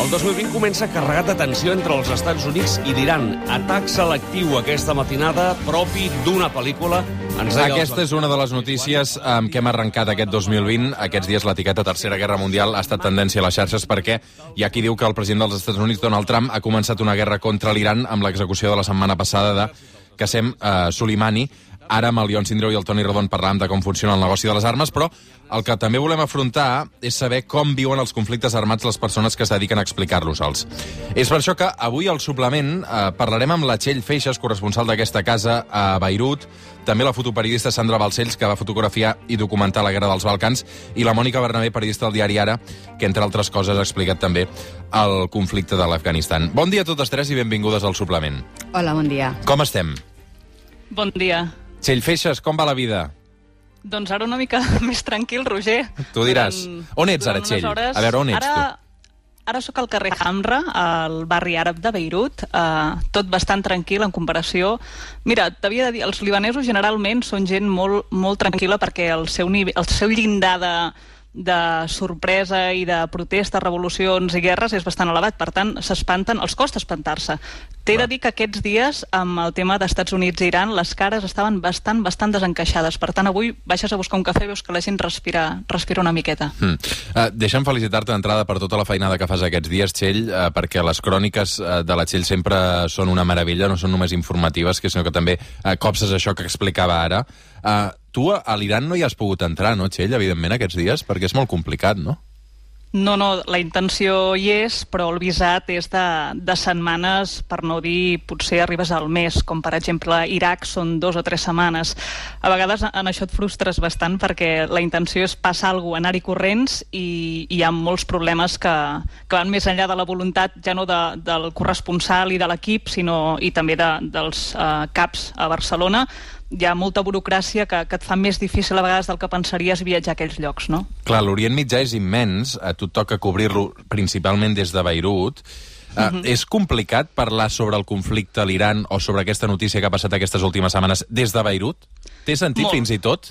El 2020 comença carregat de tensió entre els Estats Units i l'Iran. Atac selectiu aquesta matinada, propi d'una pel·lícula. Aquesta és una de les notícies amb què hem arrencat aquest 2020. Aquests dies l'etiqueta Tercera Guerra Mundial ha estat tendència a les xarxes perquè hi ha qui diu que el president dels Estats Units, Donald Trump, ha començat una guerra contra l'Iran amb l'execució de la setmana passada de Qasem Soleimani. Ara amb el Ion Sindreu i el Toni Rodon parlàvem de com funciona el negoci de les armes, però el que també volem afrontar és saber com viuen els conflictes armats les persones que es dediquen a explicar-los-els. És per això que avui al suplement parlarem amb la Txell Feixas, corresponsal d'aquesta casa a Beirut, també la fotoperiodista Sandra Balcells, que va fotografiar i documentar la Guerra dels Balcans, i la Mònica Bernabé, periodista del diari Ara, que, entre altres coses, ha explicat també el conflicte de l'Afganistan. Bon dia a totes tres i benvingudes al suplement. Hola, bon dia. Com estem? Bon dia. Txell Feixas, com va la vida? Doncs ara una mica més tranquil, Roger. Tu diràs. On ets ara, Txell? A veure, on ets tu? Ara sóc al carrer Hamra, al barri àrab de Beirut, tot bastant tranquil en comparació. Mira, t'havia de dir, els libanesos generalment són gent molt, molt tranquil·la perquè el seu llindar de sorpresa i de protestes, revolucions i guerres és bastant elevat, per tant, s'espanten, els costa espantar-se. T'he de dir que aquests dies, amb el tema d'Estats Units i Iran, les cares estaven bastant desencaixades. Per tant, avui baixes a buscar un cafè i veus que la gent respira una miqueta. Deixa'm felicitar-te d'entrada per tota la feinada que fas aquests dies, Txell, perquè les cròniques de la Txell sempre són una meravella, no són només informatives, sinó que també copses això que explicava ara. Tu a l'Iran no hi has pogut entrar, no, Txell, evidentment, aquests dies? Perquè és molt complicat, no? No, la intenció hi és, però el visat és de setmanes, per no dir potser arribes al mes, com per exemple Iraq són 2 o 3 setmanes. A vegades en això et frustres bastant perquè la intenció és passar alguna cosa, anar-hi corrents, i hi ha molts problemes que van més enllà de la voluntat, ja no del corresponsal i de l'equip, sinó i també dels caps a Barcelona. Hi ha molta burocràcia que et fa més difícil a vegades del que pensaries viatjar a aquells llocs, no? Clar, l'Orient Mitjà és immens, a tu et toca cobrir-lo principalment des de Beirut. És complicat parlar sobre el conflicte a l'Iran o sobre aquesta notícia que ha passat aquestes últimes setmanes des de Beirut? Té sentit fins i tot?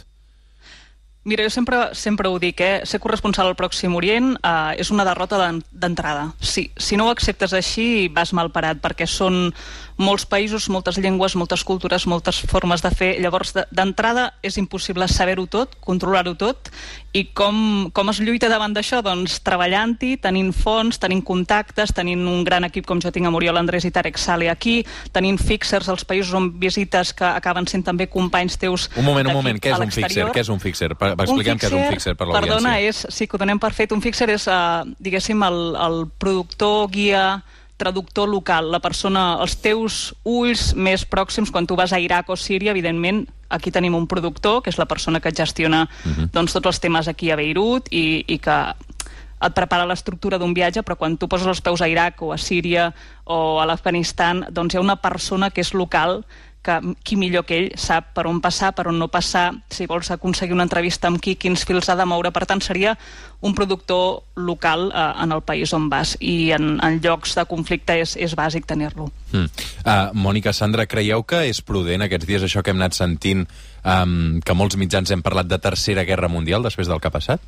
Mira, jo sempre ho dic, ser corresponsal al Pròxim Orient és una derrota d'entrada. Si no ho acceptes així, vas mal parat, perquè són molts països, moltes llengües, moltes cultures, moltes formes de fer. Llavors, d'entrada, és impossible saber-ho tot, controlar-ho tot, i com es lluita davant d'això? Doncs treballant-hi, tenint fons, tenint contactes, tenint un gran equip com jo tinc a Muriel Andrés i Tarek Saleh aquí, tenint fixers als països on visites que acaben sent també companys teus. Un moment, què és un fixer? Què és un fixer? Expliquem què és un fixer per l'audiència. Perdona, sí que ho donem per fet. Un fixer és, diguéssim, el productor, guia, traductor local, la persona, els teus ulls més pròxims quan tu vas a Iraq o Síria. Evidentment, aquí tenim un productor, que és la persona que et gestiona doncs, tots els temes aquí a Beirut i que et prepara l'estructura d'un viatge, però quan tu poses els peus a Iraq o a Síria o a l'Afganistan, doncs hi ha una persona que és local, que qui millor que ell sap per on passar, per on no passar, si vols aconseguir una entrevista amb qui, quins fils ha de moure. Per tant, seria un productor local en el país on vas, i en llocs de conflicte és bàsic tenir-lo. Mònica, Sandra, creieu que és prudent aquests dies això que hem anat sentint, que molts mitjans hem parlat de Tercera Guerra Mundial després del que ha passat?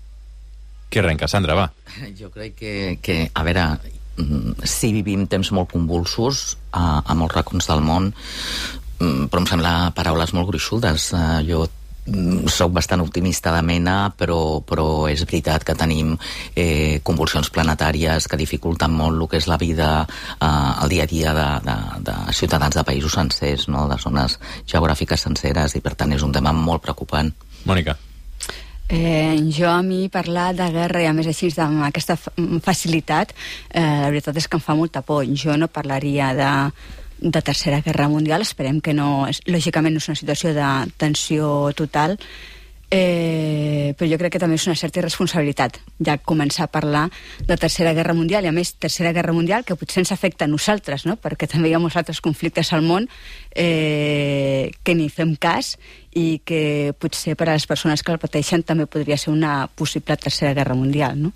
Qui arrenca? Sandra, va. Jo crec que a veure, sí, vivim temps molt convulsos a molts racons del món, però em sembla paraules molt gruixudes. Jo soc bastant optimista de mena, però és veritat que tenim convulsions planetàries que dificulten molt el que és la vida, el dia a dia de ciutadans de països sencers, no? De zones geogràfiques senceres, i per tant és un tema molt preocupant. Mònica. Jo, a mi, parlar de guerra, i a més així amb aquesta facilitat, la veritat és que em fa molta por. Jo no parlaria de Tercera Guerra Mundial, esperem que no, lògicament no és una situació de tensió total, però jo crec que també és una certa irresponsabilitat ja començar a parlar de Tercera Guerra Mundial, i a més Tercera Guerra Mundial que potser ens afecta a nosaltres, no? Perquè també hi ha molts altres conflictes al món que ni fem cas, i que potser per a les persones que el pateixen també podria ser una possible Tercera Guerra Mundial, no?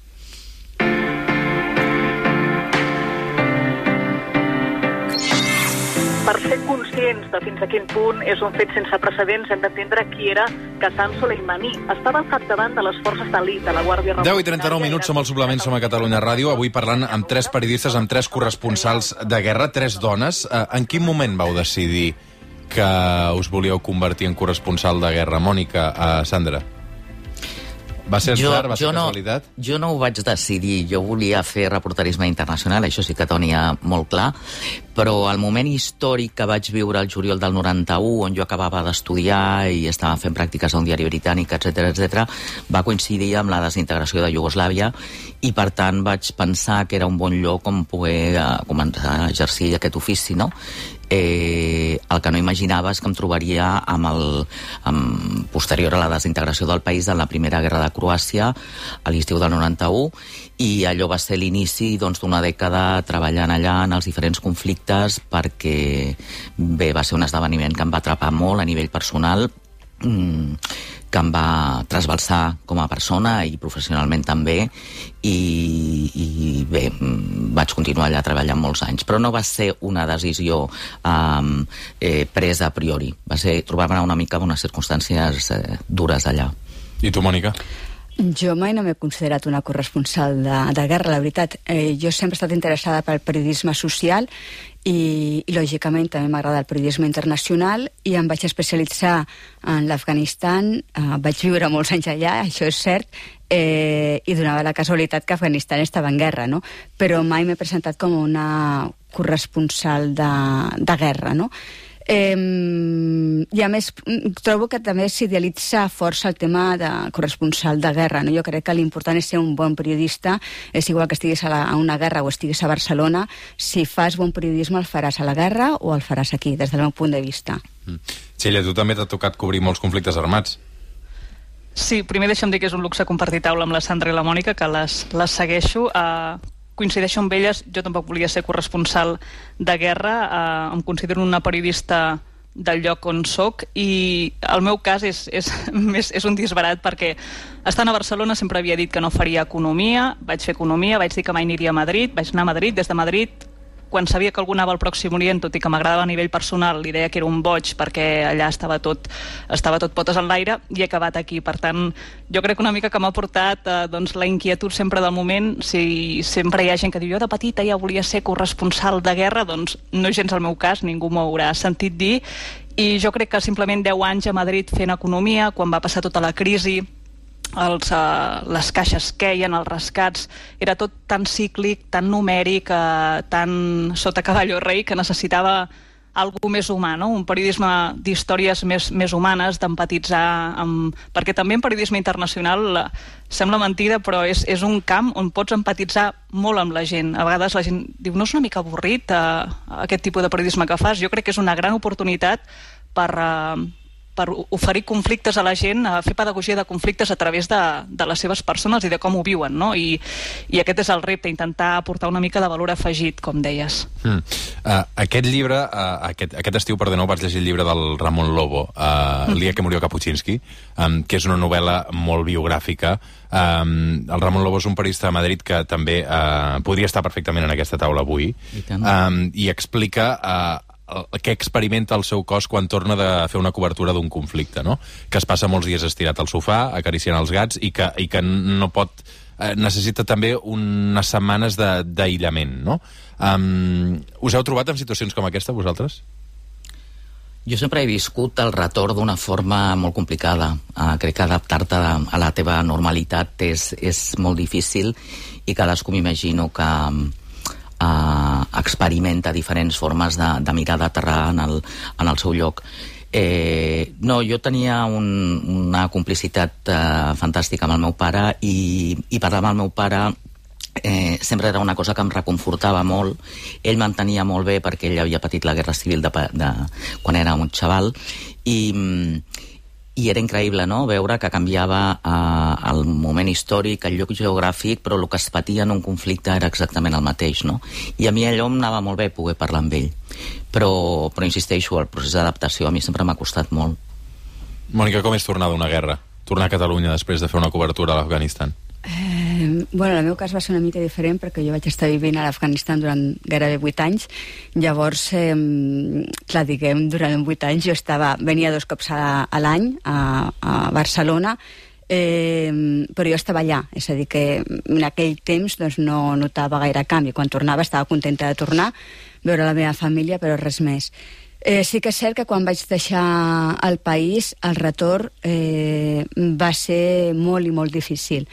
per ser conscients de fins a quin punt és un fet sense precedents, hem d'entendre qui era Qasem Soleimani. Estava al capdavant de les forces d'elit de la Guàrdia Revolucionària. 10:39 minuts, som al suplement, som a Catalunya Ràdio. Avui parlant amb 3 periodistes, amb 3 corresponsals de guerra, 3 dones. En quin moment vau decidir que us volíeu convertir en corresponsal de guerra? Mònica, Sandra. Va ser cert? Va ser casualitat? Jo no ho vaig decidir. Jo volia fer reporterisme internacional, això sí que tenia molt clar, però el moment històric que vaig viure al juliol del 91, on jo acabava d'estudiar i estava fent pràctiques a un diari britànic, etc, va coincidir amb la desintegració de Iugoslàvia i, per tant, vaig pensar que era un bon lloc on poder començar a exercir aquest ofici, no? El que no imaginava és que em trobaria posterior a la desintegració del país en la primera guerra de Croàcia a l'estiu del 91, i allò va ser l'inici d'una dècada treballant allà en els diferents conflictes, perquè bé, va ser un esdeveniment que em va atrapar molt a nivell personal, que em va trasbalsar com a persona i professionalment també, i bé, vaig continuar allà treballant molts anys, però no va ser una decisió presa a priori, va ser trobar-me una mica en unes circumstàncies dures allà. I tu, Mònica? Jo mai no m'he considerat una corresponsal de guerra, la veritat. Jo sempre he estat interessada pel periodisme social i lògicament també m'agrada el periodisme internacional, i em vaig especialitzar en l'Afganistan. Vaig viure molts anys allà, això és cert, i donava la casualitat que Afganistan estava en guerra, no? Però mai m'he presentat com una corresponsal de guerra, no? I a més trobo que també s'idealitza força el tema de corresponsal de guerra, no? Jo crec que l'important és ser un bon periodista, és igual que estiguis a una guerra o estiguis a Barcelona. Si fas bon periodisme el faràs a la guerra o el faràs aquí, des del meu punt de vista. Txella, tu també t'ha tocat cobrir molts conflictes armats. Sí, primer deixa'm dir que és un luxe compartir taula amb la Sandra i la Mònica, que les segueixo. Coincideixo amb elles, jo tampoc volia ser corresponsal de guerra, em considero una periodista del lloc on soc, i el meu cas és un disbarat, perquè estant a Barcelona sempre havia dit que no faria economia, vaig fer economia, vaig dir que mai aniria a Madrid, vaig anar a Madrid, des de Madrid, quan sabia que algú anava al Pròxim Orient, tot i que m'agradava a nivell personal, li deia que era un boig perquè allà estava tot potes en l'aire, i he acabat aquí. Per tant, jo crec una mica que m'ha portat la inquietud sempre del moment. Si sempre hi ha gent que diu jo de petita ja volia ser corresponsal de guerra, doncs no és gens el meu cas, ningú m'ho haurà sentit dir, i jo crec que simplement 10 anys a Madrid fent economia, quan va passar tota la crisi, les caixes queien, els rescats, era tot tan cíclic, tan numèric, tan sota cavall rei, que necessitava algú més humà, no? Un periodisme d'històries més humanes, d'empatitzar perquè també en periodisme internacional sembla mentida, però és un camp on pots empatitzar molt amb la gent. A vegades la gent diu, no és una mica avorrit aquest tipus de periodisme que fas? Jo crec que és una gran oportunitat per oferir conflictes a la gent, a fer pedagogia de conflictes a través de les seves persones i de com ho viuen, no? I aquest és el repte, intentar aportar una mica de valor afegit, com deies. Aquest llibre, aquest estiu, per de nou, vaig llegir el llibre del Ramon Lobo, El dia que murió Kapuscinski, que és una novel·la molt biogràfica. El Ramon Lobo és un periodista de Madrid que també podria estar perfectament en aquesta taula avui, i explica què experimenta el seu cos quan torna de fer una cobertura d'un conflicte, no? Que es passa molts dies estirat al sofà, acariciant els gats, i que no pot... necessita també unes setmanes d'aïllament, no? Us heu trobat en situacions com aquesta, vosaltres? Jo sempre he viscut el retorn d'una forma molt complicada. Crec que adaptar-te a la teva normalitat és molt difícil, i cadascú m'imagino que experimenta diferents formes de mirar d'aterrar en el seu lloc. No, jo tenia una complicitat fantàstica amb el meu pare, i parlar amb el meu pare sempre era una cosa que em reconfortava molt. Ell m'entenia molt bé perquè ell havia patit la guerra civil quan era un xaval, i era increïble, no?, veure que canviava el moment històric, el lloc geogràfic, però el que es patia en un conflicte era exactament el mateix, no? I a mi allò em anava molt bé poder parlar amb ell. Però insisteixo, el procés d'adaptació a mi sempre m'ha costat molt. Mònica, com és tornar d'una guerra? Tornar a Catalunya després de fer una cobertura a l'Afganistan? Bueno, en el meu cas va ser una mica diferent perquè jo vaig estar vivint a l'Afganistan durant gairebé 8 anys. Llavors, clar, diguem, durant 8 anys jo venia 2 cops a l'any a Barcelona, però jo estava allà, és a dir que en aquell temps doncs, no notava gaire canvi. Quan tornava estava contenta de tornar, veure la meva família, però res més. Sí que és cert que quan vaig deixar el país el retorn va ser molt i molt difícil.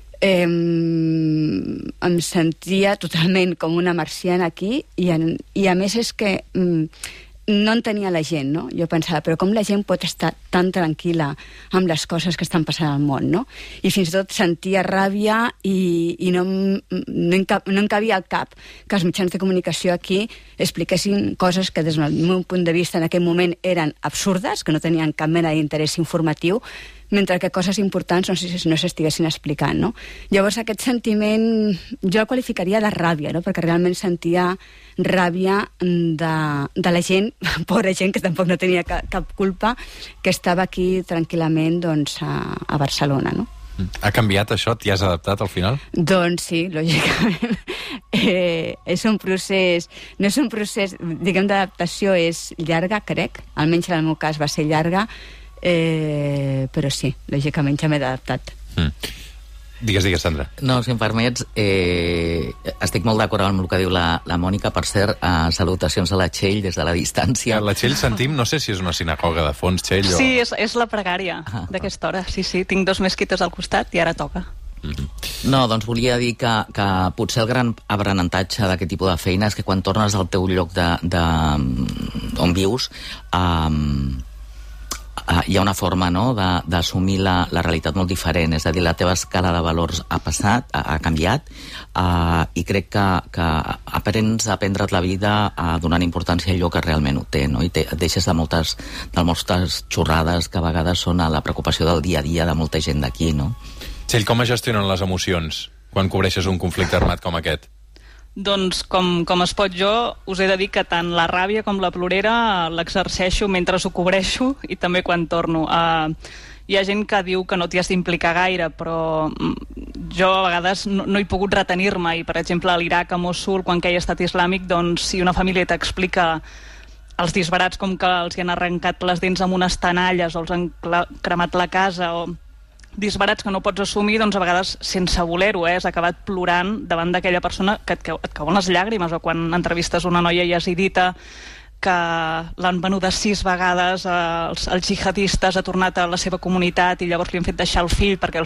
Em sentia totalment com una marciana aquí i a més és que no entenia la gent, no? Jo pensava, però com la gent pot estar tan tranquil·la amb les coses que estan passant al món, no? I fins i tot sentia ràbia i no em cabia al cap que els mitjans de comunicació aquí expliquessin coses que des del meu punt de vista en aquell moment eren absurdes, que no tenien cap mena d'interès informatiu, mentre que coses importants no s'estiguessin explicant, no? Llavors aquest sentiment jo el qualificaria de ràbia, no? Perquè realment sentia ràbia de la gent, pobra gent que tampoc no tenia cap culpa, que estava aquí tranquil·lament doncs, a Barcelona, no? Ha canviat això? T'hi has adaptat al final? Doncs sí, lògicament. És un procés, no és un procés, diguem, d'adaptació, és llarga, crec, almenys en el meu cas va ser llarga, però sí, lògicament ja m'he adaptat. Digues, Sandra. No, si em permets, estic molt d'acord amb el que diu la Mònica. Per cert, salutacions a la Txell des de la distància. La Txell sentim, no sé si és una sinagoga de fons, Txell, o... Sí, és la pregària d'aquesta hora. Sí, tinc 2 mesquites al costat i ara toca. No, doncs volia dir que potser el gran aprenentatge d'aquest tipus de feina és que quan tornes al teu lloc on vius, hi ha una forma, no?, d'assumir la realitat molt diferent. És a dir, la teva escala de valors ha canviat, i crec que aprens a prendre't la vida donant importància a allò que realment ho té, no? I et deixes de moltes xorrades que a vegades són a la preocupació del dia a dia de molta gent d'aquí, no? Txell, com es gestionen les emocions quan cobreixes un conflicte armat com aquest? Doncs, com es pot, jo us he de dir que tant la ràbia com la plorera l'exerceixo mentre ho cobreixo i també quan torno. Hi ha gent que diu que no t'hi has d'implicar gaire, però jo a vegades no he pogut retenir-me. I, per exemple, a l'Iraq, a Mossul, quan queia estat islàmic, doncs si una família t'explica els disbarats com que els hi han arrencat les dents amb unes tenalles o els han cremat la casa o disbarats que no pots assumir, doncs a vegades sense voler-ho, has acabat plorant davant d'aquella persona que et cauen les llàgrimes, o quan entrevistes una noia yazidita que l'han venuda 6 vegades els jihadistes, ha tornat a la seva comunitat i llavors li han fet deixar el fill perquè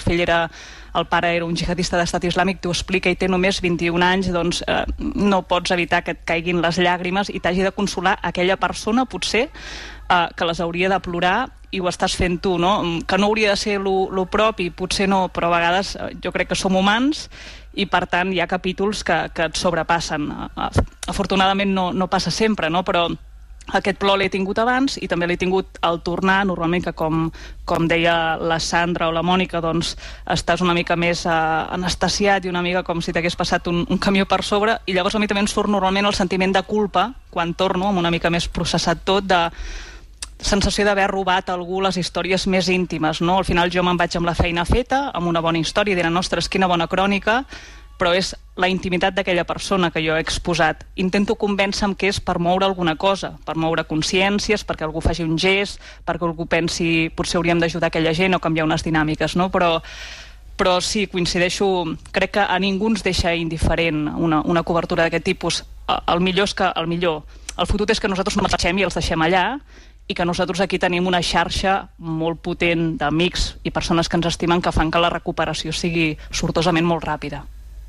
el pare era un jihadista d'estat islàmic, t'ho explica i té només 21 anys, doncs no pots evitar que et caiguin les llàgrimes i t'hagi de consolar aquella persona, potser, que les hauria de plorar i ho estàs fent tu, no? Que no hauria de ser lo propi, potser no, però a vegades jo crec que som humans i per tant hi ha capítols que et sobrepassen. Afortunadament no passa sempre, no? Però aquest plor l'he tingut abans i també l'he tingut al tornar, normalment que com deia la Sandra o la Mònica, doncs estàs una mica més anestesiat i una mica com si t'hagués passat un camió per sobre, i llavors a mi també em surt normalment el sentiment de culpa quan torno, amb una mica més processat tot, de sensació d'haver robat a algú les històries més íntimes, no? Al final jo me'n vaig amb la feina feta, amb una bona història, dirant, ostres, quina bona crònica, però és la intimitat d'aquella persona que jo he exposat. Intento convèncer-me que és per moure alguna cosa, per moure consciències, perquè algú faci un gest, perquè algú pensi potser hauríem d'ajudar aquella gent o canviar unes dinàmiques, no? Però sí, coincideixo, crec que a ningú ens deixa indiferent una cobertura d'aquest tipus. El millor és que el fotut és que nosaltres no marxem i els deixem allà, i que nosaltres aquí tenim una xarxa molt potent d'amics i persones que ens estimen que fan que la recuperació sigui sortosament molt ràpida.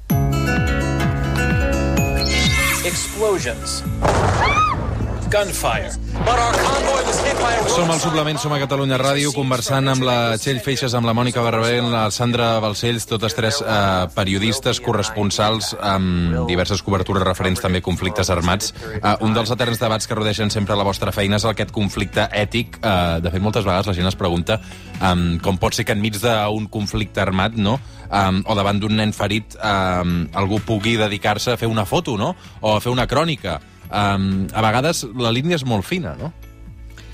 Explosions. Gunfire. But our convoy was hit by a... Som al Suplement, som a Catalunya Ràdio, conversant amb la Txell Feixas, amb la Mònica Barber, la Sandra Balcells, totes 3 periodistes, corresponsals, amb diverses cobertures referents també a conflictes armats. Un dels eterns debats que rodegen sempre la vostra feina és aquest conflicte ètic. De fet, moltes vegades la gent es pregunta com pot ser que enmig d'un conflicte armat, no?, o davant d'un nen ferit, algú pugui dedicar-se a fer una foto, no?, o a fer una crònica. A vegades la línia és molt fina, no?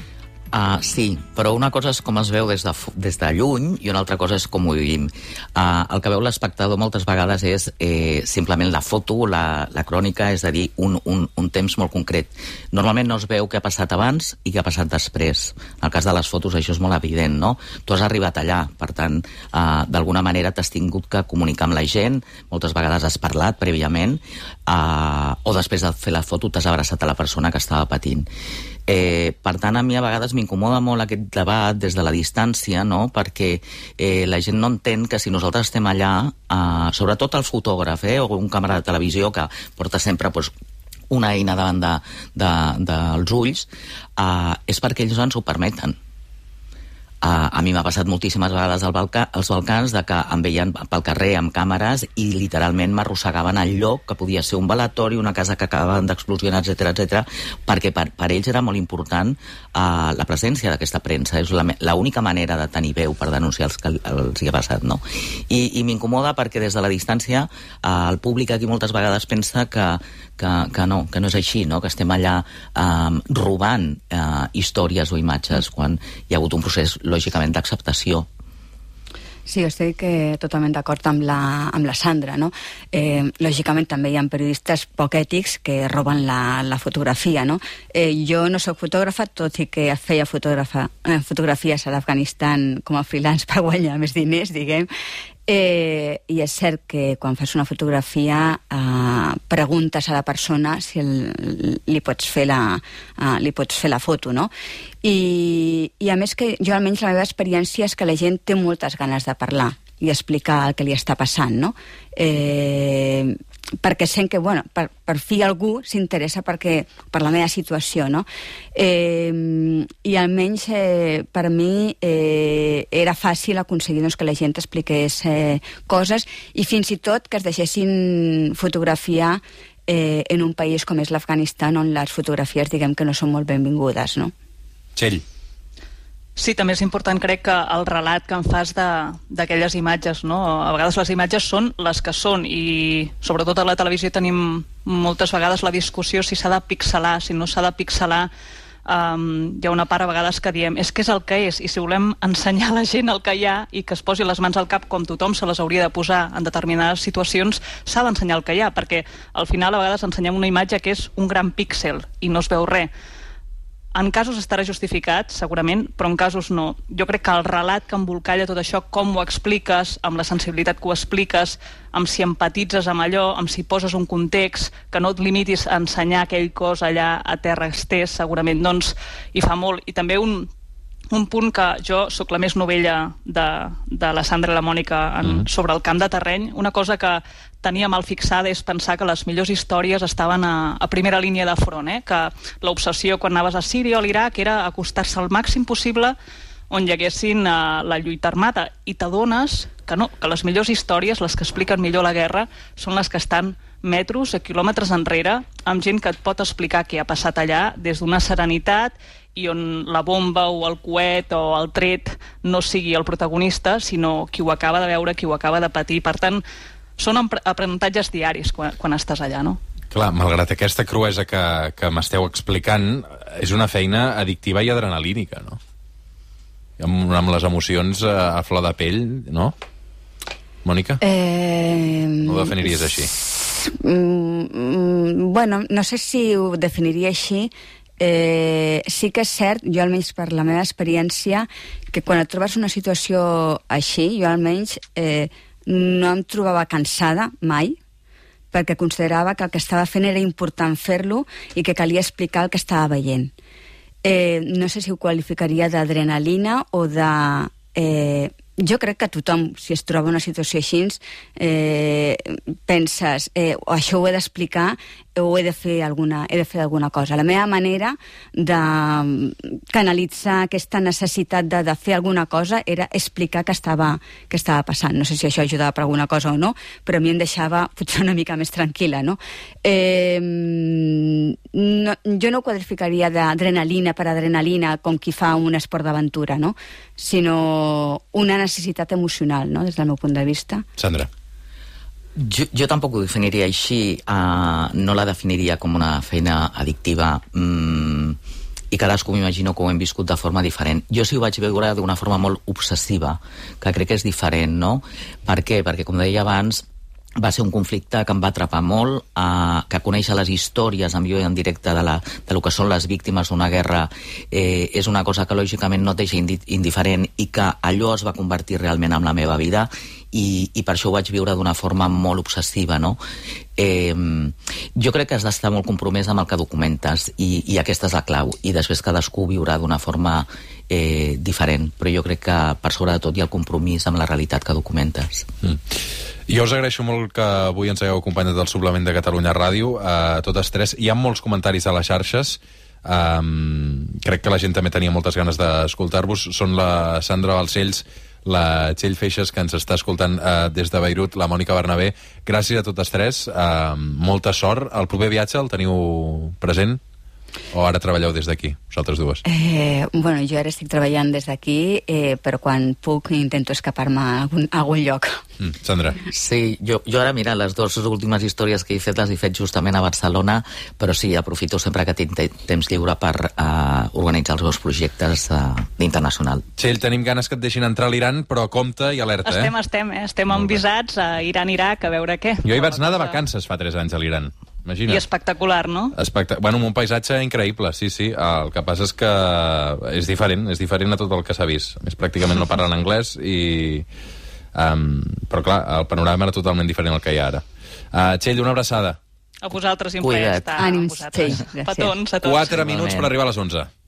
Sí, però una cosa és com es veu des de lluny i una altra cosa és com ho vivim. El que veu l'espectador moltes vegades és simplement la foto, la crònica, és a dir, un temps molt concret. Normalment no es veu què ha passat abans i què ha passat després. En el cas de les fotos això és molt evident, no? Tu has arribat allà, per tant, d'alguna manera t'has tingut que comunicar amb la gent, moltes vegades has parlat prèviament, o després de fer la foto t'has abraçat a la persona que estava patint. Per tant, a mi a vegades m'incomoda molt aquest debat des de la distància, no? Perquè la gent no entén que si nosaltres estem allà, sobretot el fotògraf o un càmera de televisió que porta sempre una eina davant dels ulls, és perquè ells ens ho permeten. A mi m'ha passat moltíssimes vegades als Balcans de que em veien pel carrer amb càmeres i literalment m'arrossegaven al lloc que podia ser un velatori, una casa que acabaven d'explosionar, etc, perquè per ells era molt important la presència d'aquesta premsa. És l'única manera de tenir veu per denunciar els que els hi ha passat, no? I m'incomoda perquè des de la distància el públic aquí moltes vegades pensa que no és així, no? Que estem allà robant històries o imatges quan hi ha hagut un procés lògicament d'acceptació. Sí, estic totalment d'acord amb la Sandra, no? Lògicament també hi ha periodistes poc ètics que roben la fotografia, no? Jo no soc fotògrafa, tot i que feia fotografies a l'Afganistan com a freelance per guanyar més diners, diguem, i és cert que quan fas una fotografia preguntes a la persona si li pots fer la foto, no? I a més que jo almenys la meva experiència és que la gent té moltes ganes de parlar i explicar el que li està passant, no? Perquè sent que, bueno, per fi algú s'interessa per la meva situació, no? I almenys per mi era fàcil aconseguir que la gent expliqués coses i fins i tot que es deixessin fotografiar en un país com és l'Afganistan, on les fotografies, diguem que no són molt benvingudes, no? Txell. Sí, també és important, crec, que el relat que en fas d'aquelles imatges, no? A vegades les imatges són les que són i sobretot a la televisió tenim moltes vegades la discussió si s'ha de pixelar, si no s'ha de pixelar. Hi ha una part a vegades que diem és que és el que és, i si volem ensenyar a la gent el que hi ha i que es posi les mans al cap com tothom se les hauria de posar en determinades situacions, s'ha d'ensenyar el que hi ha, perquè al final a vegades ensenyem una imatge que és un gran píxel i no es veu res. En casos estarà justificat, segurament, però en casos no. Jo crec que el relat que embolcalla tot això, com ho expliques, amb la sensibilitat que ho expliques, amb si empatitzes amb allò, amb si poses un context, que no et limitis a ensenyar aquell cos allà a terra estès, segurament, doncs, hi fa molt. I també un punt que jo sóc la més novella de la Sandra i la Mònica sobre el camp de terreny. Una cosa que tenia mal fixada és pensar que les millors històries estaven a primera línia de front, que l'obsessió quan anaves a Síria o a l'Iraq era acostar-se al màxim possible on hi haguessin la lluita armada, i t'adones que no, que les millors històries, les que expliquen millor la guerra, són les que estan metros o quilòmetres enrere, amb gent que et pot explicar què ha passat allà des d'una serenitat i on la bomba o el coet o el tret no sigui el protagonista, sinó qui ho acaba de veure, qui ho acaba de patir. Per tant, són aprenentatges diaris quan estàs allà, no? Clar, malgrat aquesta cruesa que m'esteu explicant, és una feina addictiva i adrenalínica, no? Amb les emocions a flor de pell, no? Mònica? No ho definiries així? Bueno, no sé si ho definiria així. Sí que és cert, jo almenys per la meva experiència, que quan et trobes una situació així, jo almenys no em trobava cansada mai, perquè considerava que el que estava fent era important fer-lo i que calia explicar el que estava veient. No sé si ho qualificaria d'adrenalina o de... Jo crec que tothom, si es troba una situació així, penses, això ho he d'explicar o he de fer alguna cosa. La meva manera de canalitzar aquesta necessitat de fer alguna cosa era explicar què estava passant. No sé si això ajudava per alguna cosa o no, però a mi em deixava potser una mica més tranquil·la, no? Jo no ho qualificaria d'adrenalina per adrenalina com qui fa un esport d'aventura, no? Sinó una necessitat emocional, no? Des del meu punt de vista. Sandra. Jo tampoc ho definiria així, no la definiria com una feina addictiva. i cadascú m'imagino que ho hem viscut de forma diferent. Jo sí ho vaig veure d'una forma molt obsessiva, que crec que és diferent, no? Per què? Perquè, com deia abans, va ser un conflicte que em va atrapar molt, que conèixer les històries en viu i en directe de lo que són les víctimes d'una guerra és una cosa que lògicament no et deixa indiferent, i que allò es va convertir realment en la meva vida, i per això ho vaig viure d'una forma molt obsessiva, no? Jo crec que has d'estar molt compromès amb el que documentes, i aquesta és la clau, i després cadascú viurà d'una forma diferent, però jo crec que per sobre de tot hi ha el compromís amb la realitat que documentes. Jo us agraeixo molt que avui ens hagueu acompanyat del Suplement de Catalunya Ràdio, a totes tres. Hi ha molts comentaris a les xarxes. Crec que la gent també tenia moltes ganes d'escoltar-vos. Són la Sandra Balcells, la Txell Feixes, que ens està escoltant des de Beirut, la Mònica Bernabé. Gràcies a totes tres. Molta sort. El proper viatge el teniu present? O ara treballeu des d'aquí, vosaltres dues? Bueno, jo ara estic treballant des d'aquí, però quan puc intento escapar-me a algun lloc. Sandra? Sí, jo ara, mira, les dues últimes històries que he fet les he fet justament a Barcelona, però sí, aprofito sempre que tinc temps lliure per organitzar els meus projectes d'internacional. Txell, tenim ganes que et deixin entrar a l'Iran, però compte i alerta, Estem envisats a Iran-Iraq, a veure què. Jo hi vaig anar de vacances fa 3 anys a l'Iran. Imagina't. I espectacular, no? Bueno, un paisatge increïble, sí. El que passa és que és diferent a tot el que s'ha vist. A més, pràcticament no parlen anglès i... però clar, el panorama era totalment diferent al que hi ha ara. Txell, una abraçada. A vosaltres i un plaer estar amb vosaltres. Ànims, Txell. Petons a tots. 4 minuts per arribar a les 11.